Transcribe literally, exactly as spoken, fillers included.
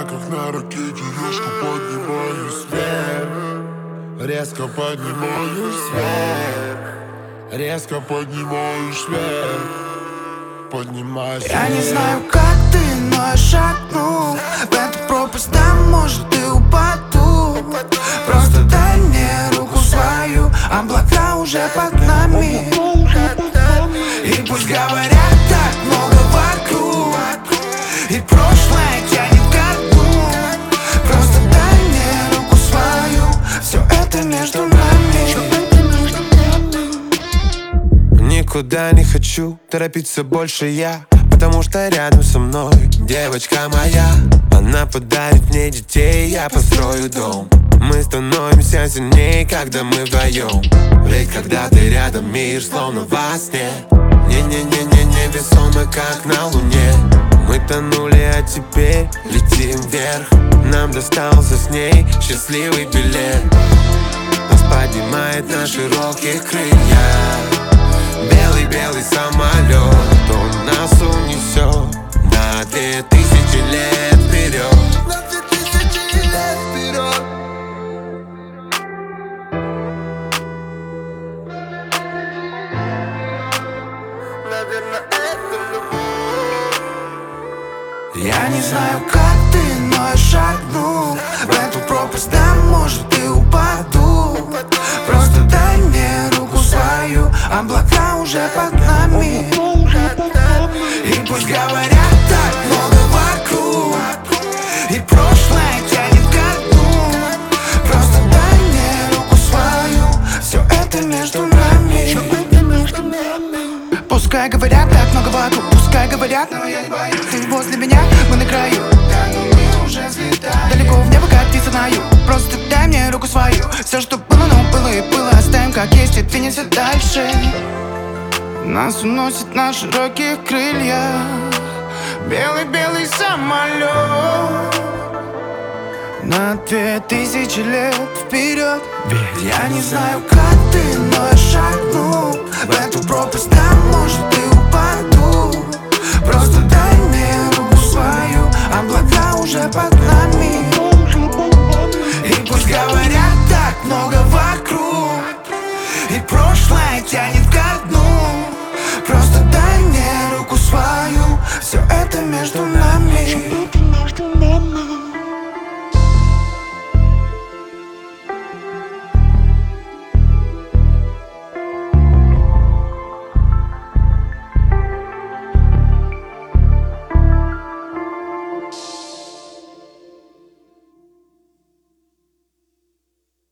Я как на ракете резко поднимаюсь вверх. Резко поднимаюсь вверх. Резко поднимаюсь вверх. Поднимаюсь Я не знаю, как ты, но я шагну в эту пропасть, там, может, и упаду. Просто дай мне руку свою, облака уже под нами. И пусть говорят так много вокруг, и прошлое тянет ко дну. Просто дай мне руку свою, все это между нами. Никуда не хочу торопиться больше я, потому что рядом со мной девочка моя. Она подарит мне детей, я построю дом. Мы становимся сильнее, когда мы вдвоем. Ведь когда ты рядом, мир словно во сне. Не-не-не-не, невесомы, как на луне. Мы тонули, а теперь летим вверх. Нам достался с ней счастливый билет. Нас поднимает на широких крыльях белый-белый самолет. Он нас унесет на две тысячи лет вперед. На две тысячи лет вперед. Наверное, это любовь. Я не знаю, как ты, но я шагну в эту пропасть, да, может, и упаду. Просто дай мне руку свою, облака уже под нами. И пусть говорят так много вокруг, и прошлое тянет ко дну. Просто дай мне руку свою, все это между нами. Пускай говорят так много вокруг, пускай говорят, но я не боюсь. Ты возле меня, мы на краю, да, но мы уже взлетаем. Далеко в небо катиться на юг, просто дай мне руку свою. Все, что было, но было и было, оставим как есть и двинемся дальше. Нас уносит на широких крыльях белый-белый самолет на две тысячи лет вперед. Ведь я не знаю, как ты, но я шагну в эту пропасть, там, может, и упаду. Просто дай мне руку свою, облака уже под нами. И пусть говорят так много вокруг, и прошлое тянет ко дну. Просто дай мне руку свою, все это между нами.